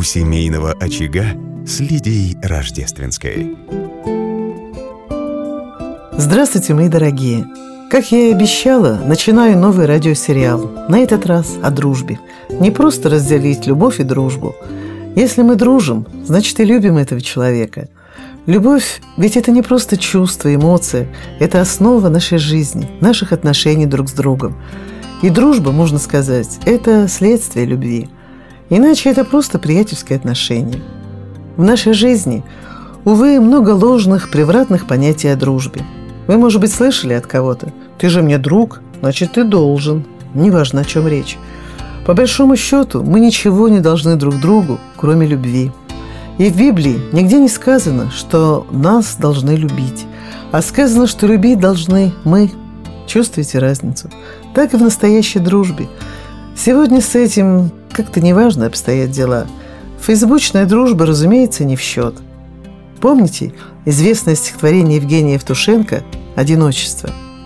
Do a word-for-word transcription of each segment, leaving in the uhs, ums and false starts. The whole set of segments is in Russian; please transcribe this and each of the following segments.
у семейного очага с Лидией Рождественской. Здравствуйте, мои дорогие! Как я и обещала, начинаю новый радиосериал. На этот раз о дружбе. Не просто разделить любовь и дружбу. Если мы дружим, значит и любим этого человека. Любовь, ведь это не просто чувство, эмоция. Это основа нашей жизни, наших отношений друг с другом. И дружба, можно сказать, это следствие любви. Иначе это просто приятельское отношение. В нашей жизни, увы, много ложных, превратных понятий о дружбе. Вы, может быть, слышали от кого-то: «Ты же мне друг, значит, ты должен». Неважно, о чем речь. По большому счету, мы ничего не должны друг другу, кроме любви. И в Библии нигде не сказано, что нас должны любить, а сказано, что любить должны мы. Чувствуете разницу? Так и в настоящей дружбе. Сегодня с этим как-то неважно обстоят дела. Фейсбучная дружба, разумеется, не в счет. Помните известное стихотворение Евгения Евтушенко «Одиночество»?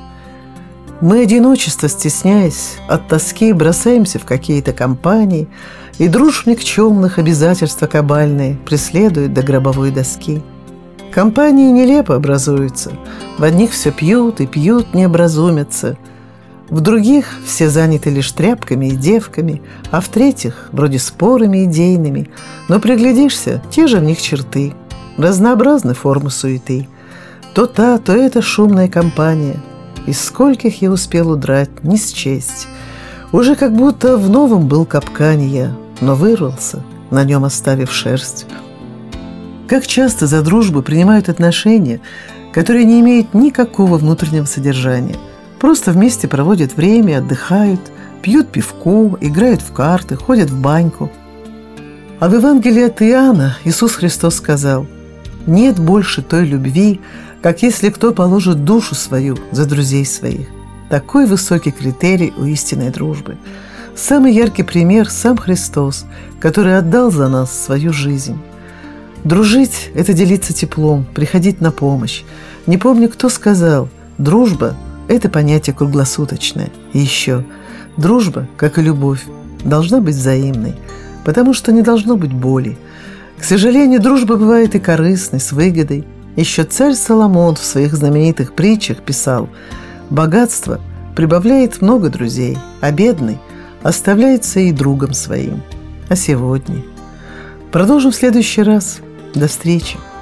Мы одиночество, стесняясь, от тоски бросаемся в какие-то компании, и дружб никчемных обязательства кабальные преследуют до гробовой доски. Компании нелепо образуются, в одних все пьют и пьют, не образумятся, в других все заняты лишь тряпками и девками, а в третьих вроде спорами идейными, но приглядишься, те же в них черты, разнообразны формы суеты. То та, то эта шумная компания, из скольких я успел удрать, не счесть. Уже как будто в новом был капкане я, но вырвался, на нем оставив шерсть. Как часто за дружбу принимают отношения, которые не имеют никакого внутреннего содержания. Просто вместе проводят время, отдыхают, пьют пивко, играют в карты, ходят в баньку. А в Евангелии от Иоанна Иисус Христос сказал: «Нет больше той любви, как если кто положит душу свою за друзей своих». Такой высокий критерий у истинной дружбы. Самый яркий пример – сам Христос, который отдал за нас свою жизнь. Дружить – это делиться теплом, приходить на помощь. Не помню, кто сказал: дружба – это понятие круглосуточное. И еще, дружба, как и любовь, должна быть взаимной, потому что не должно быть боли. К сожалению, дружба бывает и корыстной, с выгодой. Еще царь Соломон в своих знаменитых притчах писал: «Богатство прибавляет много друзей, а бедный оставляется и другом своим». А сегодня? Продолжим в следующий раз. До встречи.